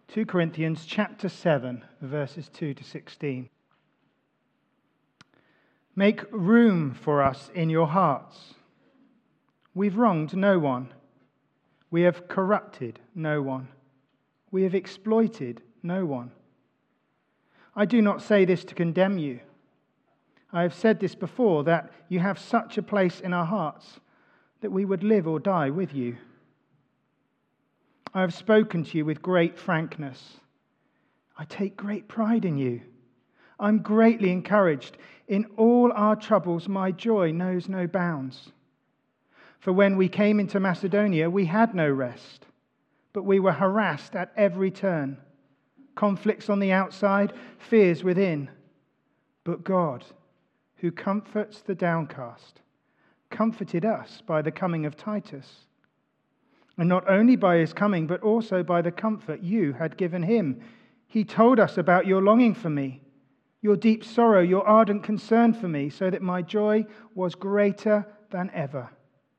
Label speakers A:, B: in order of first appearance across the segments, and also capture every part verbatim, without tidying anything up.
A: Second Corinthians chapter seven, verses two to sixteen. Make room for us in your hearts. We've wronged no one. We have corrupted no one. We have exploited no one. I do not say this to condemn you. I have said this before, that you have such a place in our hearts that we would live or die with you. I have spoken to you with great frankness. I take great pride in you. I'm greatly encouraged. In all our troubles, my joy knows no bounds. For when we came into Macedonia, we had no rest, but we were harassed at every turn. Conflicts on the outside, fears within. But God, who comforts the downcast, comforted us by the coming of Titus. And not only by his coming, but also by the comfort you had given him. He told us about your longing for me, your deep sorrow, your ardent concern for me, so that my joy was greater than ever.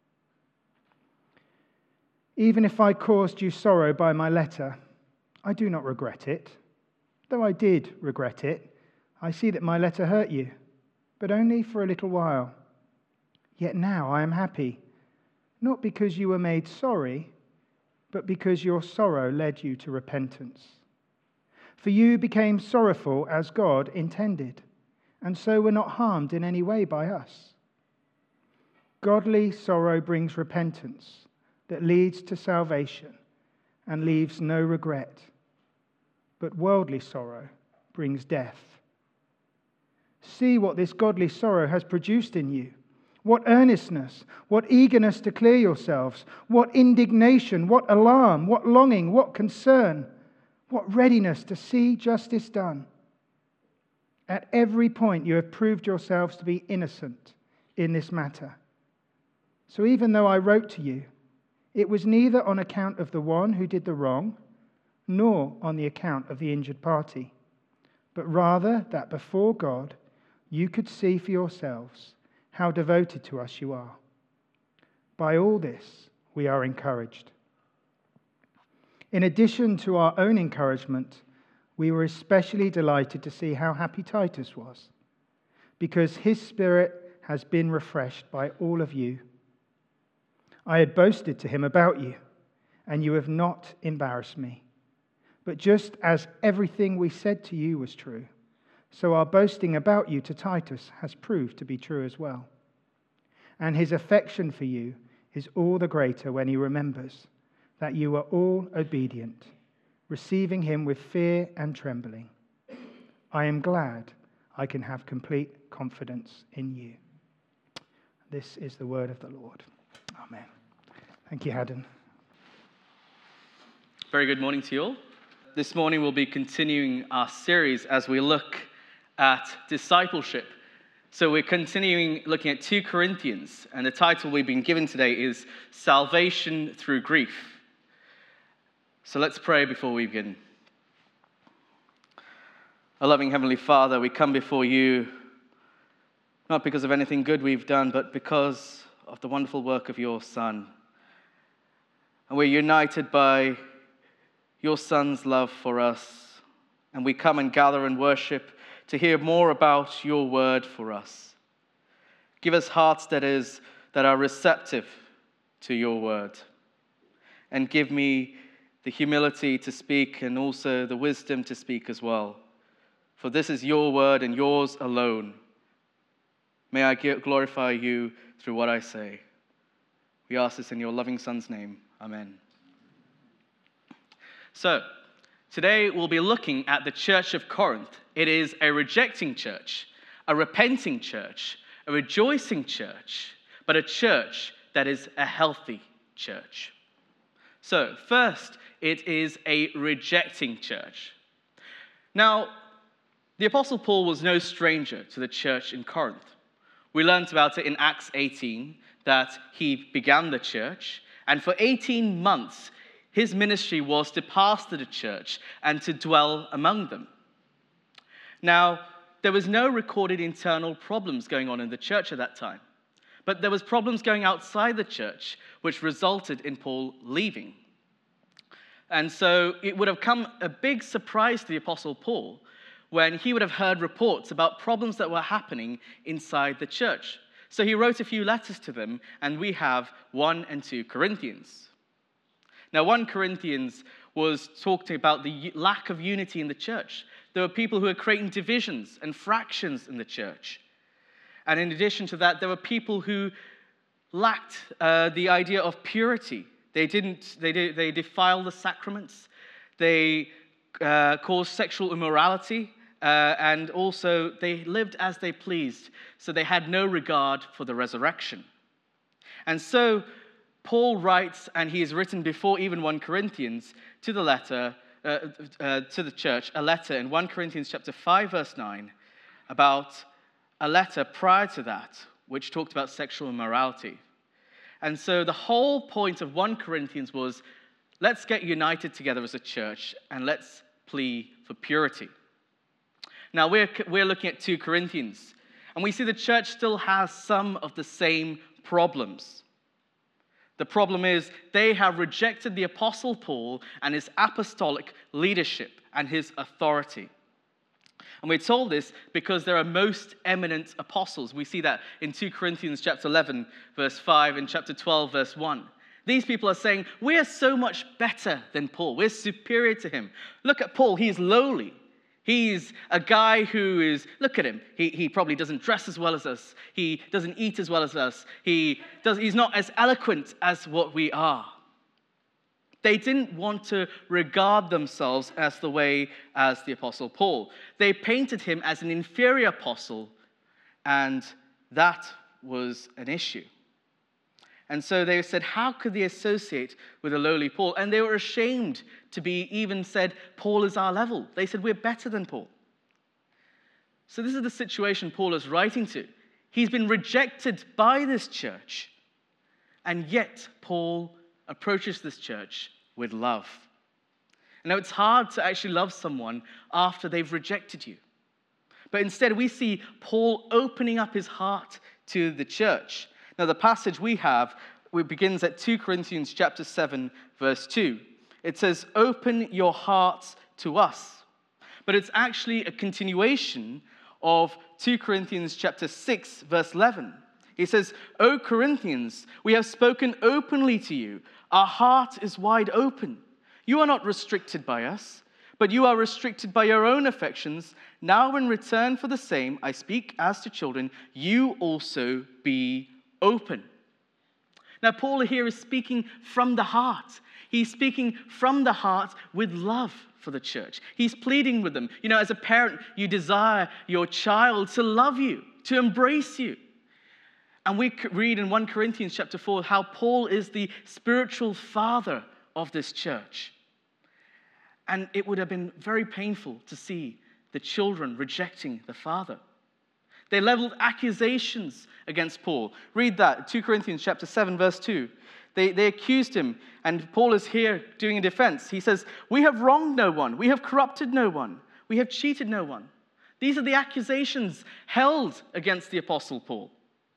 A: Even if I caused you sorrow by my letter, I do not regret it. Though I did regret it, I see that my letter hurt you, but only for a little while. Yet now I am happy, not because you were made sorry, but because your sorrow led you to repentance. For you became sorrowful as God intended, and so were not harmed in any way by us. Godly sorrow brings repentance that leads to salvation and leaves no regret, but worldly sorrow brings death. See what this godly sorrow has produced in you. What earnestness, what eagerness to clear yourselves, what indignation, what alarm, what longing, what concern, what readiness to see justice done. At every point you have proved yourselves to be innocent in this matter. So even though I wrote to you, it was neither on account of the one who did the wrong, nor on the account of the injured party, but rather that before God you could see for yourselves how devoted to us you are. By all this, we are encouraged. In addition to our own encouragement, we were especially delighted to see how happy Titus was, because his spirit has been refreshed by all of you. I had boasted to him about you, and you have not embarrassed me. But just as everything we said to you was true, so our boasting about you to Titus has proved to be true as well. And his affection for you is all the greater when he remembers that you were all obedient, receiving him with fear and trembling. I am glad I can have complete confidence in you. This is the word of the Lord. Amen. Thank you, Haddon.
B: Very good morning to you all. This morning we'll be continuing our series as we look at discipleship. So we're continuing looking at Second Corinthians, and the title we've been given today is Salvation Through Grief. So let's pray before we begin. Our loving Heavenly Father, we come before you not because of anything good we've done, but because of the wonderful work of your Son. And we're united by your Son's love for us, and we come and gather and worship to hear more about your word for us. Give us hearts that is that are receptive to your word, and give me the humility to speak and also the wisdom to speak as well. For this is your word and yours alone. May I glorify you through what I say. We ask this in your loving Son's name. Amen. So, today we'll be looking at the church of Corinth. It is a rejecting church, a repenting church, a rejoicing church, but a church that is a healthy church. So, first, it is a rejecting church. Now, the Apostle Paul was no stranger to the church in Corinth. We learned about it in Acts eighteen, that he began the church, and for eighteen months, his ministry was to pastor the church and to dwell among them. Now, there was no recorded internal problems going on in the church at that time, but there was problems going outside the church, which resulted in Paul leaving. And so it would have come a big surprise to the Apostle Paul when he would have heard reports about problems that were happening inside the church. So he wrote a few letters to them, and we have First and Second Corinthians. Now, First Corinthians was talking about the lack of unity in the church. There were people who were creating divisions and fractions in the church. And in addition to that, there were people who lacked uh, the idea of purity. They didn't. They did, they defiled the sacraments. They uh, caused sexual immorality, uh, and also they lived as they pleased. So they had no regard for the resurrection. And so Paul writes, and he has written before even First Corinthians to the letter uh, uh, to the church, a letter in First Corinthians chapter five, verse nine, about a letter prior to that, which talked about sexual immorality. And so the whole point of First Corinthians was, let's get united together as a church and let's plea for purity. Now we're, we're looking at Second Corinthians, and we see the church still has some of the same problems. The problem is they have rejected the Apostle Paul and his apostolic leadership and his authority. And we're told this because they're most eminent apostles. We see that in Second Corinthians chapter eleven, verse five, and chapter twelve, verse one. These people are saying, we are so much better than Paul. We're superior to him. Look at Paul. He's lowly. He's a guy who is, look at him. He, he probably doesn't dress as well as us. He doesn't eat as well as us. He does, he's not as eloquent as what we are. They didn't want to regard themselves as the way as the Apostle Paul. They painted him as an inferior apostle, and that was an issue. And so they said, how could they associate with a lowly Paul? And they were ashamed to be even said, Paul is our level. They said, we're better than Paul. So this is the situation Paul is writing to. He's been rejected by this church, and yet Paul approaches this church with love. And now it's hard to actually love someone after they've rejected you. But instead we see Paul opening up his heart to the church. Now the passage we have, it begins at Second Corinthians chapter seven, verse two. It says, open your hearts to us. But it's actually a continuation of Second Corinthians chapter six, verse eleven. He says, O Corinthians, we have spoken openly to you. Our heart is wide open. You are not restricted by us, but you are restricted by your own affections. Now in return for the same, I speak as to children, you also be open. Now Paul here is speaking from the heart. He's speaking from the heart with love for the church. He's pleading with them. You know, as a parent, you desire your child to love you, to embrace you. And we read in First Corinthians chapter four how Paul is the spiritual father of this church. And it would have been very painful to see the children rejecting the father. They leveled accusations against Paul. Read that, Second Corinthians chapter seven, verse two. They, they accused him, and Paul is here doing a defense. He says, we have wronged no one. We have corrupted no one. We have cheated no one. These are the accusations held against the Apostle Paul.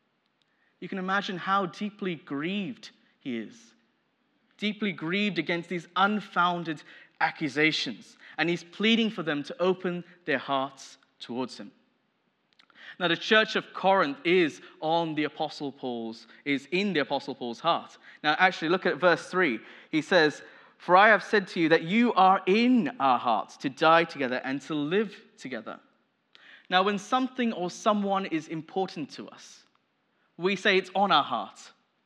B: You can imagine how deeply grieved he is. Deeply grieved against these unfounded accusations. And he's pleading for them to open their hearts towards him. Now, the church of Corinth is on the Apostle Paul's, is in the Apostle Paul's heart. Now, actually, look at verse three. He says, for I have said to you that you are in our hearts to die together and to live together. Now, when something or someone is important to us, we say it's on our hearts.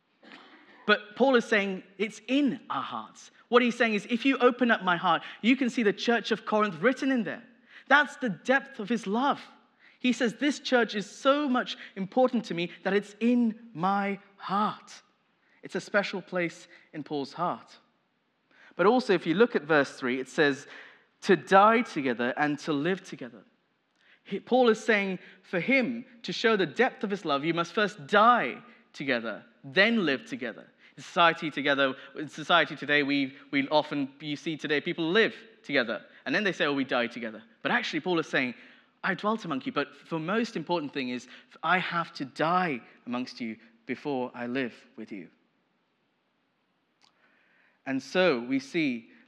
B: But Paul is saying it's in our hearts. What he's saying is, if you open up my heart, you can see the church of Corinth written in there. That's the depth of his love. He says, this church is so much important to me that it's in my heart. It's a special place in Paul's heart. But also, if you look at verse three, it says, to die together and to live together. Paul is saying, for him to show the depth of his love, you must first die together, then live together. In society together, in society today, we, we often, you see today, people live together, and then they say, oh, we die together. But actually, Paul is saying, I dwelt among you, but the most important thing is, I have to die amongst you before I live with you. And so we see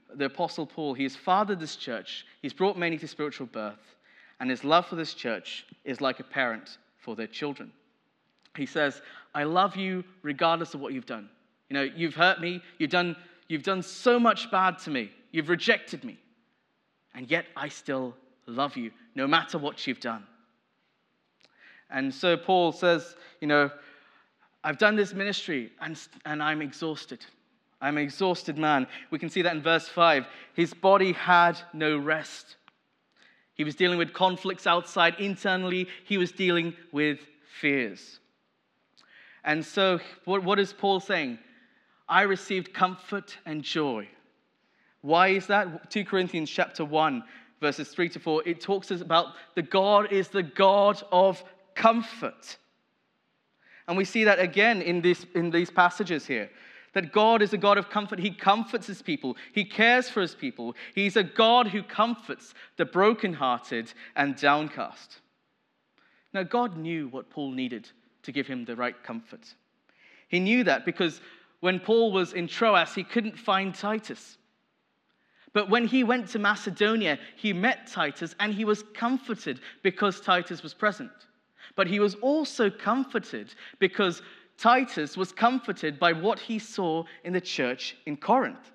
B: the Apostle Paul, he has fathered this church. He's brought many to spiritual birth. And his love for this church is like a parent for their children. He says, I love you regardless of what you've done. You know, you've hurt me. You've done, you've done so much bad to me. You've rejected me. And yet I still love you, no matter what you've done. And so Paul says, you know, I've done this ministry and, and I'm exhausted. I'm an exhausted man. We can see that in verse five. His body had no rest. He was dealing with conflicts outside. Internally, he was dealing with fears. And so what, what is Paul saying? I received comfort and joy. Why is that? Second Corinthians chapter one, verses three to four, it talks about the God is the God of comfort. And we see that again in, this, in these passages here. That God is a God of comfort. He comforts his people. He cares for his people. He's a God who comforts the brokenhearted and downcast. Now, God knew what Paul needed to give him the right comfort. He knew that because when Paul was in Troas, he couldn't find Titus. But when he went to Macedonia, he met Titus and he was comforted because Titus was present. But he was also comforted because Titus was comforted by what he saw in the church in Corinth.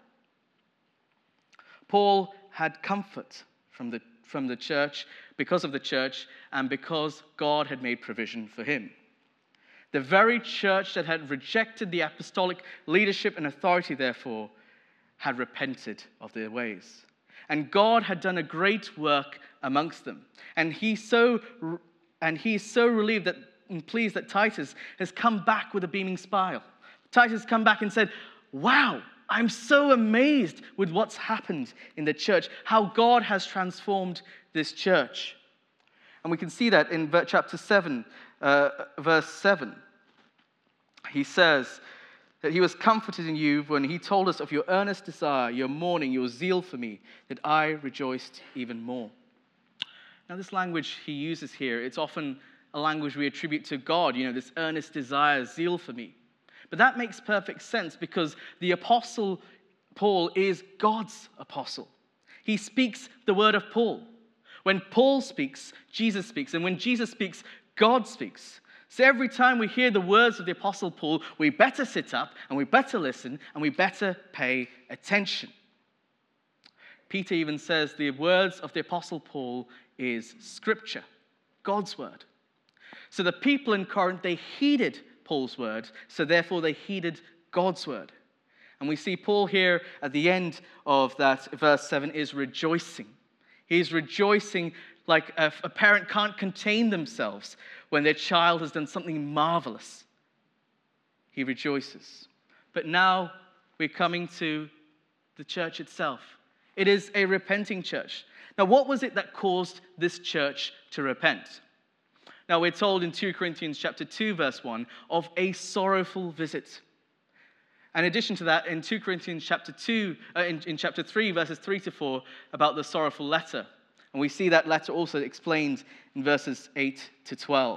B: Paul had comfort from the, from the church because of the church and because God had made provision for him. The very church that had rejected the apostolic leadership and authority, therefore, had repented of their ways. And God had done a great work amongst them. And he so, and he's so relieved that and pleased that Titus has come back with a beaming smile. Titus has come back and said, wow, I'm so amazed with what's happened in the church, how God has transformed this church. And we can see that in chapter seven, uh, verse seven. He says that he was comforted in you when he told us of your earnest desire, your mourning, your zeal for me, that I rejoiced even more. Now this language he uses here, it's often a language we attribute to God, you know, this earnest desire, zeal for me. But that makes perfect sense because the apostle Paul is God's apostle. He speaks the word of Paul. When Paul speaks, Jesus speaks. And when Jesus speaks, God speaks. So every time we hear the words of the apostle Paul, we better sit up and we better listen and we better pay attention. Peter even says the words of the apostle Paul is scripture, God's word. So the people in Corinth, they heeded Paul's word, so therefore they heeded God's word. And we see Paul here at the end of that, verse seven, is rejoicing. He's rejoicing like a, a parent can't contain themselves when their child has done something marvelous. He rejoices. But now we're coming to the church itself. It is a repenting church. Now, what was it that caused this church to repent? Now, we're told in Second Corinthians chapter two, verse one, of a sorrowful visit. In addition to that, in Second Corinthians chapter two, uh, in, in chapter three, verses three to four, about the sorrowful letter. And we see that letter also explained in verses eight to twelve.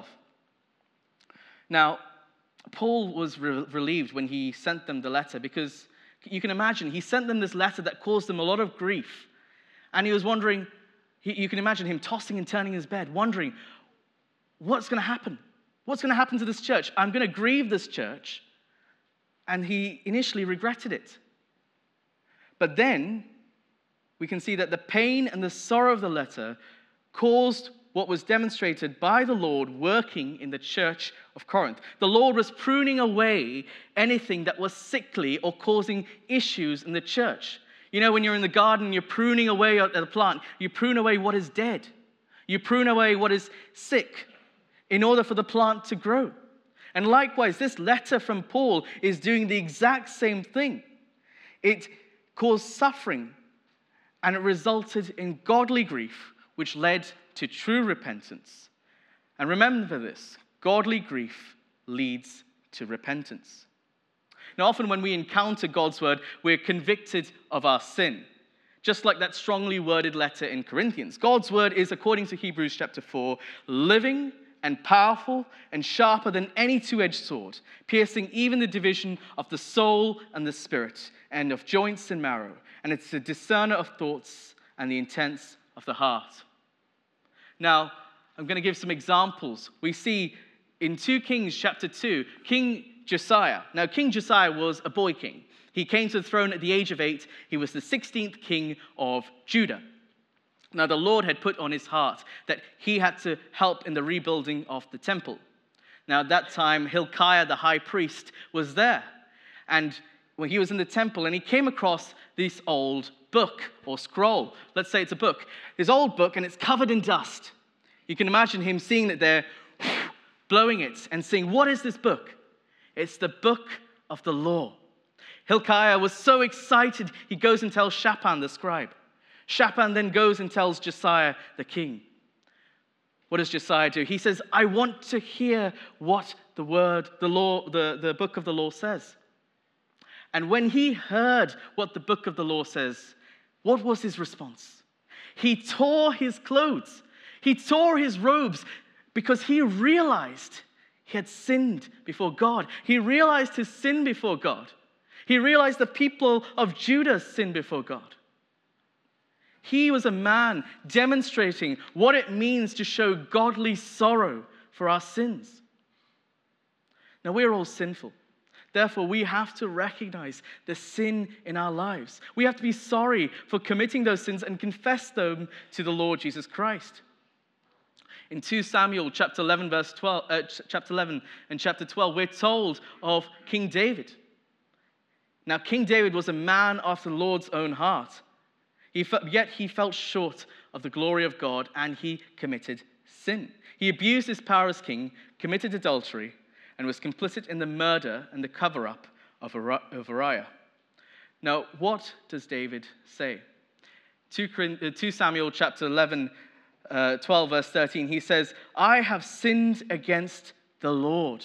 B: Now, Paul was re- relieved when he sent them the letter because you can imagine, he sent them this letter that caused them a lot of grief. And he was wondering, he, you can imagine him tossing and turning in his bed, wondering, what's going to happen? What's going to happen to this church? I'm going to grieve this church. And he initially regretted it. But then we can see that the pain and the sorrow of the letter caused what was demonstrated by the Lord working in the church of Corinth. The Lord was pruning away anything that was sickly or causing issues in the church. You know, when you're in the garden, you're pruning away at the plant. You prune away what is dead. You prune away what is sick, in order for the plant to grow. And likewise, this letter from Paul is doing the exact same thing. It caused suffering, and it resulted in godly grief, which led to true repentance. And remember this, godly grief leads to repentance. Now, often when we encounter God's word, we're convicted of our sin. Just like that strongly worded letter in Corinthians. God's word is, according to Hebrews chapter four, living and powerful and sharper than any two-edged sword, piercing even the division of the soul and the spirit, and of joints and marrow, and it's a discerner of thoughts and the intents of the heart. Now, I'm going to give some examples. We see in Second Kings chapter two, King Josiah. Now, King Josiah was a boy king. He came to the throne at the age of eight. He was the sixteenth king of Judah. Now, the Lord had put on his heart that he had to help in the rebuilding of the temple. Now, at that time, Hilkiah, the high priest, was there. And when he was in the temple, and he came across this old book or scroll. Let's say it's a book. This old book, and it's covered in dust. You can imagine him seeing it there, blowing it, and saying, what is this book? It's the book of the law. Hilkiah was so excited, he goes and tells Shaphan, the scribe. Shaphan then goes and tells Josiah, the king. What does Josiah do? He says, I want to hear what the word, the law, the, the book of the law says. And when he heard what the book of the law says, what was his response? He tore his clothes. He tore his robes because he realized he had sinned before God. He realized his sin before God. He realized the people of Judah sinned before God. He was a man demonstrating what it means to show godly sorrow for our sins. Now, we're all sinful. Therefore, we have to recognize the sin in our lives. We have to be sorry for committing those sins and confess them to the Lord Jesus Christ. In Second Samuel chapter eleven, verse twelve, uh, chapter eleven and chapter twelve, we're told of King David. Now, King David was a man after the Lord's own heart. He felt, yet he fell short of the glory of God, and he committed sin. He abused his power as king, committed adultery, and was complicit in the murder and the cover-up of Uriah. Now, what does David say? Second Samuel chapter eleven, uh, twelve, verse thirteen, he says, I have sinned against the Lord.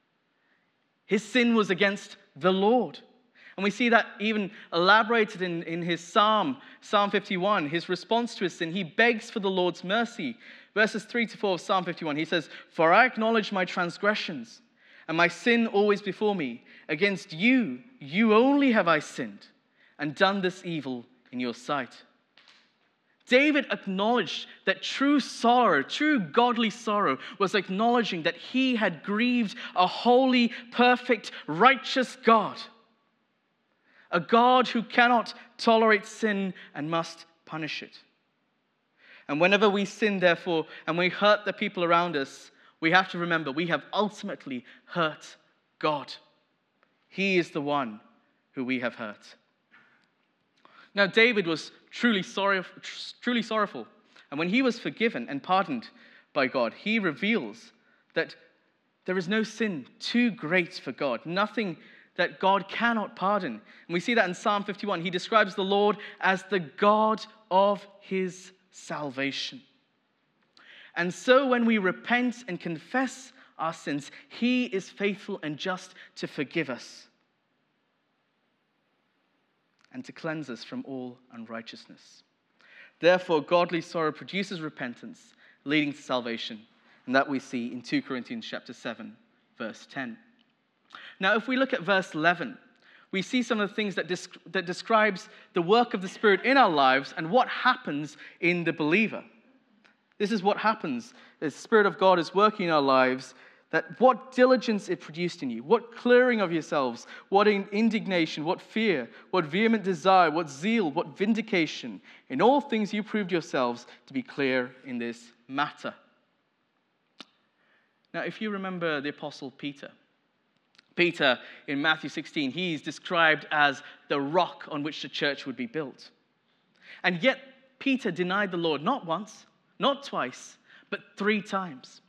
B: His sin was against the Lord. And we see that even elaborated in, in his psalm, Psalm fifty-one, his response to his sin. He begs for the Lord's mercy. Verses three to four of Psalm fifty-one, he says, for I acknowledge my transgressions, and my sin always before me. Against you, you only have I sinned, and done this evil in your sight. David acknowledged that true sorrow, true godly sorrow, was acknowledging that he had grieved a holy, perfect, righteous God. A God who cannot tolerate sin and must punish it. And whenever we sin, therefore, and we hurt the people around us, we have to remember we have ultimately hurt God. He is the one who we have hurt. Now, David was truly sorry, truly sorrowful. And when he was forgiven and pardoned by God, he reveals that there is no sin too great for God. Nothing that God cannot pardon. And we see that in Psalm fifty-one. He describes the Lord as the God of his salvation. And so when we repent and confess our sins, he is faithful and just to forgive us and to cleanse us from all unrighteousness. Therefore, godly sorrow produces repentance, leading to salvation. And that we see in Second Corinthians chapter seven, verse ten. Now, if we look at verse eleven, we see some of the things that, desc- that describes the work of the Spirit in our lives and what happens in the believer. This is what happens. The Spirit of God is working in our lives, that what diligence it produced in you, what clearing of yourselves, what indignation, what fear, what vehement desire, what zeal, what vindication. In all things you proved yourselves to be clear in this matter. Now, if you remember the Apostle Peter, Peter, in Matthew sixteen, he's described as the rock on which the church would be built. And yet, Peter denied the Lord not once, not twice, but three times.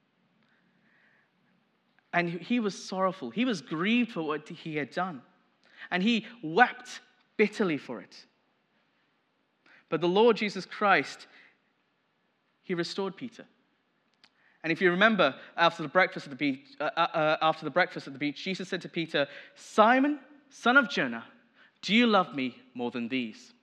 B: And he was sorrowful. He was grieved for what he had done. And he wept bitterly for it. But the Lord Jesus Christ, he restored Peter. And if you remember, after the breakfast at the beach, uh, uh, after the breakfast at the beach, Jesus said to Peter, Simon, son of Jonah, do you love me more than these?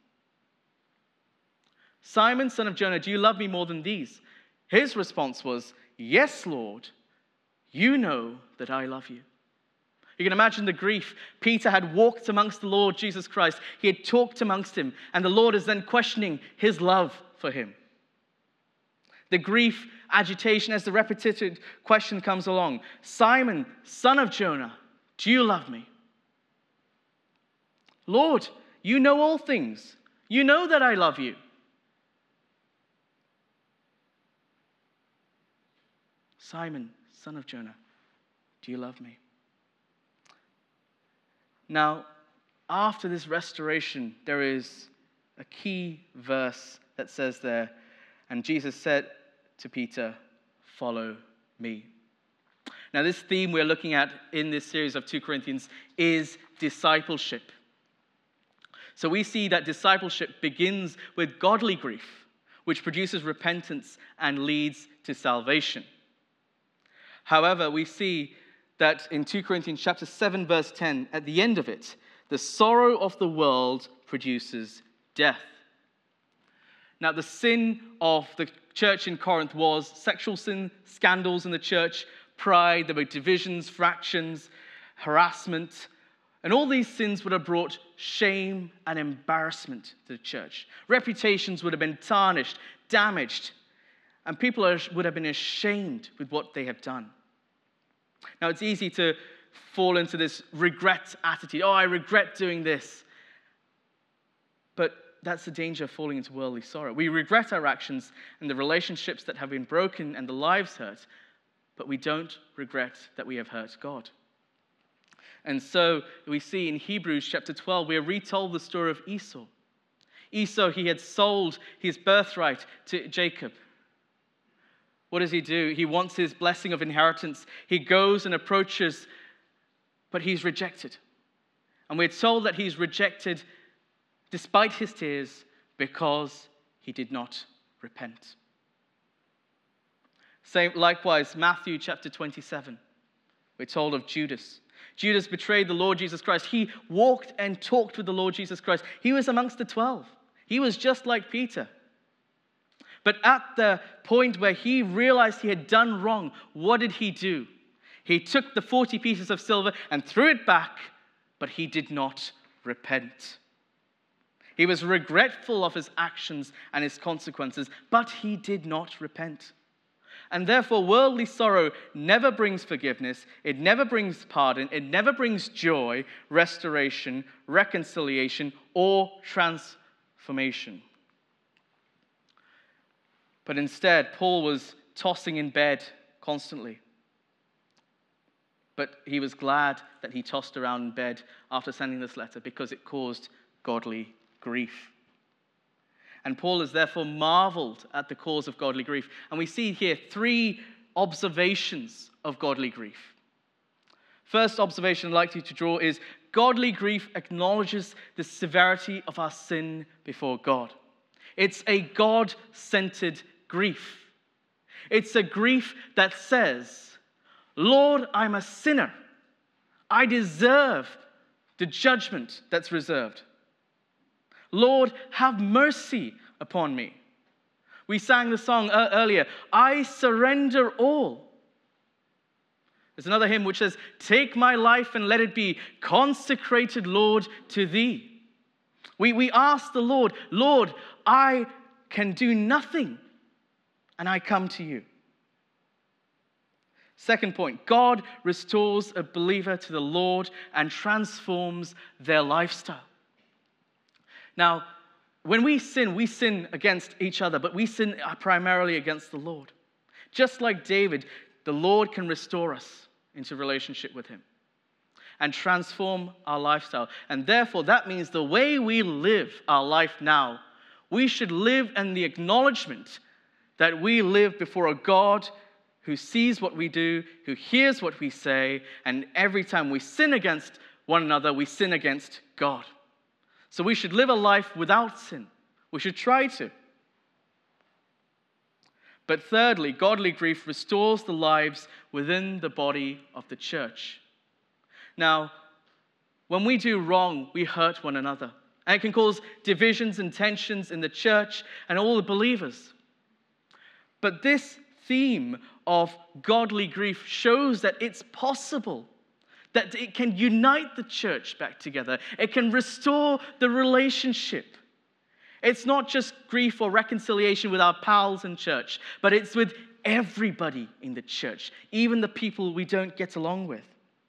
B: Simon, son of Jonah, do you love me more than these? His response was, yes, Lord, you know that I love you. You can imagine the grief. Peter had walked amongst the Lord Jesus Christ. He had talked amongst him, and the Lord is then questioning his love for him. The grief, agitation, as the repetitive question comes along. Simon, son of Jonah, do you love me? Lord, you know all things. You know that I love you. Simon, son of Jonah, do you love me? Now, after this restoration, there is a key verse that says there, and Jesus said to Peter, follow me. Now, this theme we're looking at in this series of Second Corinthians is discipleship. So we see that discipleship begins with godly grief, which produces repentance and leads to salvation. However, we see that in Second Corinthians chapter seven, verse ten, at the end of it, the sorrow of the world produces death. Now, the sin of the church in Corinth was sexual sin, scandals in the church, pride, there were divisions, fractions, harassment, and all these sins would have brought shame and embarrassment to the church. Reputations would have been tarnished, damaged, and people would have been ashamed with what they have done. Now, it's easy to fall into this regret attitude. Oh, I regret doing this. But that's the danger of falling into worldly sorrow. We regret our actions and the relationships that have been broken and the lives hurt, but we don't regret that we have hurt God. And so we see in Hebrews chapter twelve, we are retold the story of Esau. Esau, he had sold his birthright to Jacob. What does he do? He wants his blessing of inheritance. He goes and approaches, but he's rejected. And we're told that he's rejected despite his tears because he did not repent. Same, likewise, Matthew chapter twenty-seven. We're told of Judas. Judas betrayed the Lord Jesus Christ. He walked and talked with the Lord Jesus Christ. He was amongst the twelve. He was just like Peter. But at the point where he realized he had done wrong, what did he do? He took the forty pieces of silver and threw it back, but he did not repent. He was regretful of his actions and his consequences, but he did not repent. And therefore, worldly sorrow never brings forgiveness, it never brings pardon, it never brings joy, restoration, reconciliation, or transformation. But instead, Paul was tossing in bed constantly. But he was glad that he tossed around in bed after sending this letter because it caused godly grief. And Paul has therefore marveled at the cause of godly grief. And we see here three observations of godly grief. First observation I'd like you to draw is godly grief acknowledges the severity of our sin before God. It's a God-centered grief. It's a grief that says, Lord, I'm a sinner. I deserve the judgment that's reserved. Lord, have mercy upon me. We sang the song earlier, I surrender all. There's another hymn which says, take my life and let it be consecrated, Lord, to thee. We, we ask the Lord, Lord, I can do nothing, and I come to you. Second point, God restores a believer to the Lord and transforms their lifestyle. Now, when we sin, we sin against each other, but we sin primarily against the Lord. Just like David, the Lord can restore us into relationship with him and transform our lifestyle. And therefore, that means the way we live our life now, we should live in the acknowledgement that we live before a God who sees what we do, who hears what we say, and every time we sin against one another, we sin against God. So we should live a life without sin. We should try to. But thirdly, godly grief restores the lives within the body of the church. Now, when we do wrong, we hurt one another. And it can cause divisions and tensions in the church and all the believers. But this theme of godly grief shows that it's possible that it can unite the church back together. It can restore the relationship. It's not just grief or reconciliation with our pals in church, but it's with everybody in the church, even the people we don't get along with.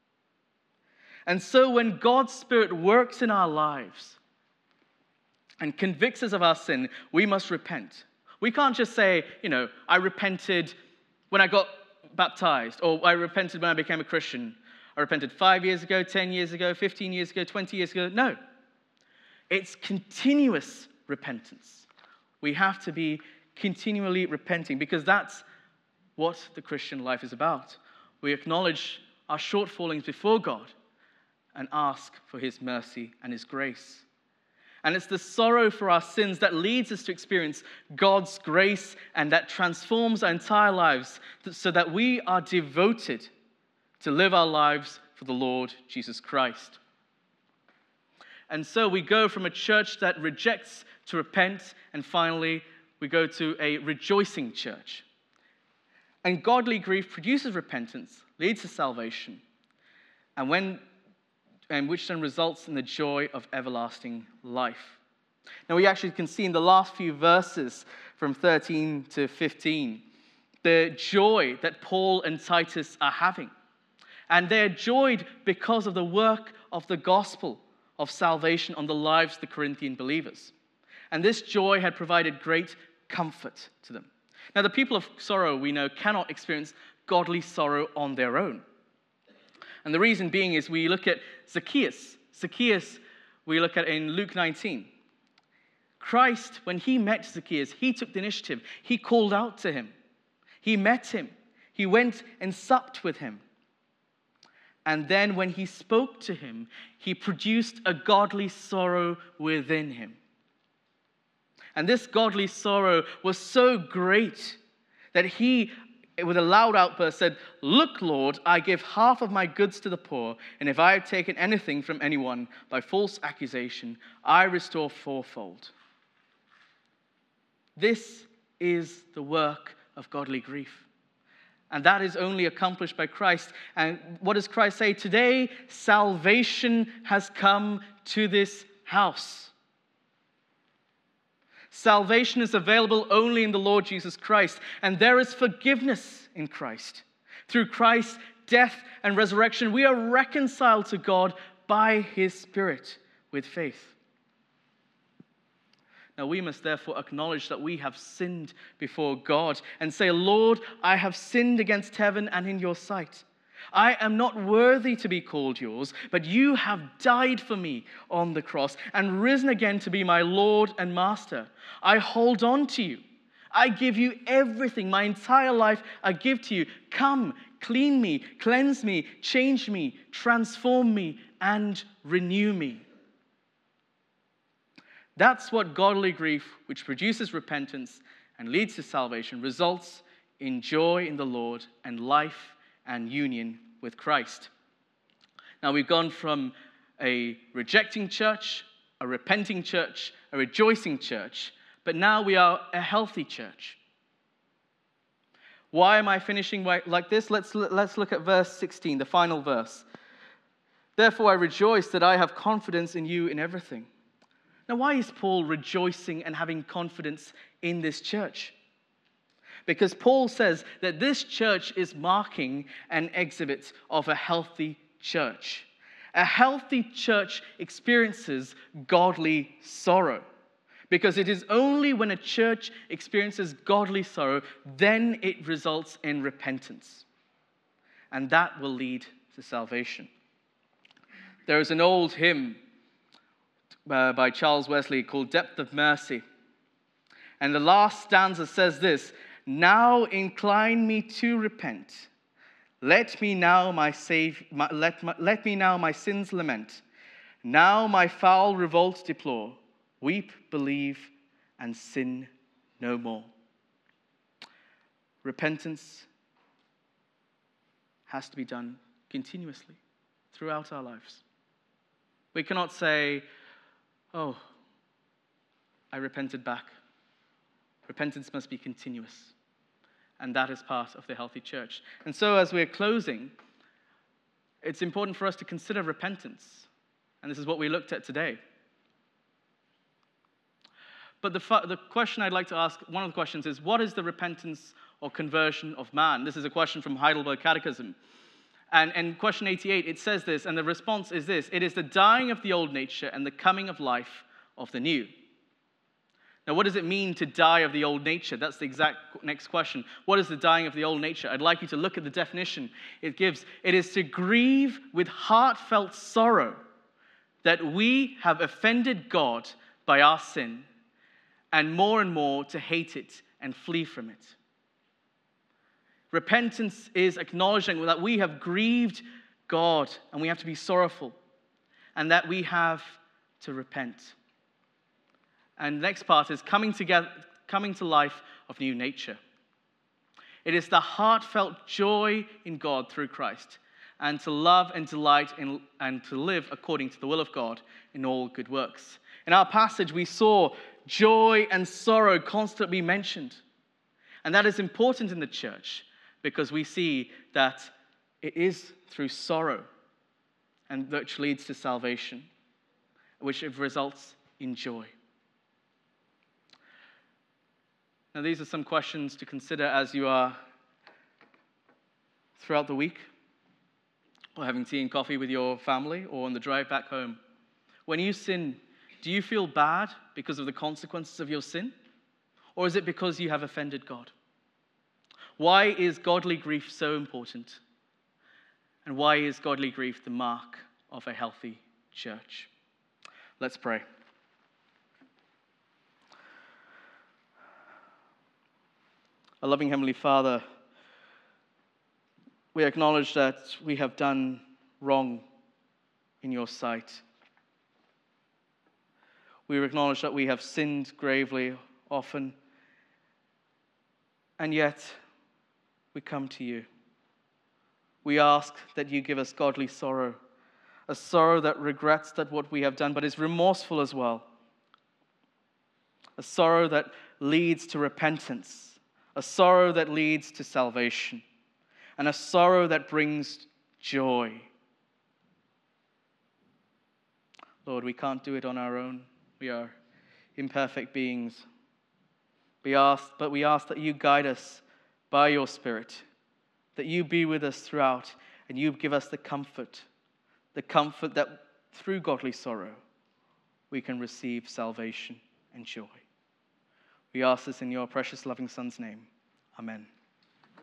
B: And so when God's Spirit works in our lives and convicts us of our sin, we must repent. We can't just say, you know, I repented when I got baptized, or I repented when I became a Christian. I repented five years ago, ten years ago, fifteen years ago, twenty years ago. No. It's continuous repentance. We have to be continually repenting because that's what the Christian life is about. We acknowledge our shortfallings before God and ask for his mercy and his grace. And it's the sorrow for our sins that leads us to experience God's grace and that transforms our entire lives so that we are devoted to live our lives for the Lord Jesus Christ. And so we go from a church that rejects to repent, and finally we go to a rejoicing church. And godly grief produces repentance, leads to salvation, and when and which then results in the joy of everlasting life. Now we actually can see in the last few verses from thirteen to fifteen the joy that Paul and Titus are having. And they're joyed because of the work of the gospel of salvation on the lives of the Corinthian believers. And this joy had provided great comfort to them. Now the people of sorrow, we know, cannot experience godly sorrow on their own. And the reason being is we look at Zacchaeus. Zacchaeus, we look at in Luke nineteen. Christ, when he met Zacchaeus, he took the initiative. He called out to him. He met him. He went and supped with him. And then when he spoke to him, he produced a godly sorrow within him. And this godly sorrow was so great that he, with a loud outburst, said, "Look, Lord, I give half of my goods to the poor, and if I have taken anything from anyone by false accusation, I restore fourfold." This is the work of godly grief. And that is only accomplished by Christ. And what does Christ say? Today, salvation has come to this house. Salvation is available only in the Lord Jesus Christ. And there is forgiveness in Christ. Through Christ's death and resurrection, we are reconciled to God by his Spirit with faith. Now, we must therefore acknowledge that we have sinned before God and say, "Lord, I have sinned against heaven and in your sight. I am not worthy to be called yours, but you have died for me on the cross and risen again to be my Lord and Master. I hold on to you. I give you everything. My entire life I give to you. Come, clean me, cleanse me, change me, transform me, and renew me." That's what godly grief, which produces repentance and leads to salvation, results in joy in the Lord and life and union with Christ. Now we've gone from a rejecting church, a repenting church, a rejoicing church, but now we are a healthy church. Why am I finishing like this? Let's, let's look at verse sixteen, the final verse. "Therefore I rejoice that I have confidence in you in everything." Now, why is Paul rejoicing and having confidence in this church? Because Paul says that this church is marking an exhibit of a healthy church. A healthy church experiences godly sorrow. Because it is only when a church experiences godly sorrow, then it results in repentance. And that will lead to salvation. There is an old hymn Uh, by Charles Wesley called "Depth of Mercy." And the last stanza says this: "Now incline me to repent. Let me now my save, my, let, my, let me now my sins lament. Now my foul revolt deplore. Weep, believe, and sin no more." Repentance has to be done continuously throughout our lives. We cannot say, "Oh, I repented back." Repentance must be continuous. And that is part of the healthy church. And so as we're closing, it's important for us to consider repentance. And this is what we looked at today. But the, fu- the question I'd like to ask, one of the questions is, what is the repentance or conversion of man? This is a question from Heidelberg Catechism. And in question eighty-eight, it says this, and the response is this: it is the dying of the old nature and the coming of life of the new. Now, what does it mean to die of the old nature? That's the exact next question. What is the dying of the old nature? I'd like you to look at the definition it gives. It is to grieve with heartfelt sorrow that we have offended God by our sin, and more and more to hate it and flee from it. Repentance is acknowledging that we have grieved God and we have to be sorrowful, and that we have to repent. And the next part is coming together, coming to life of new nature. It is the heartfelt joy in God through Christ, and to love and delight in and to live according to the will of God in all good works. In our passage, we saw joy and sorrow constantly mentioned. And that is important in the church, because we see that it is through sorrow, and which leads to salvation, which results in joy. Now, these are some questions to consider as you are throughout the week, or having tea and coffee with your family, or on the drive back home. When you sin, do you feel bad because of the consequences of your sin? Or is it because you have offended God? Why is godly grief so important? And why is godly grief the mark of a healthy church? Let's pray. Our loving Heavenly Father, we acknowledge that we have done wrong in your sight. We acknowledge that we have sinned gravely often, and yet we come to you. We ask that you give us godly sorrow, a sorrow that regrets that what we have done, but is remorseful as well. A sorrow that leads to repentance, a sorrow that leads to salvation, and a sorrow that brings joy. Lord, we can't do it on our own. We are imperfect beings. We ask, but we ask that you guide us by your Spirit, that you be with us throughout, and you give us the comfort, the comfort that through godly sorrow we can receive salvation and joy. We ask this in your precious loving Son's name. Amen.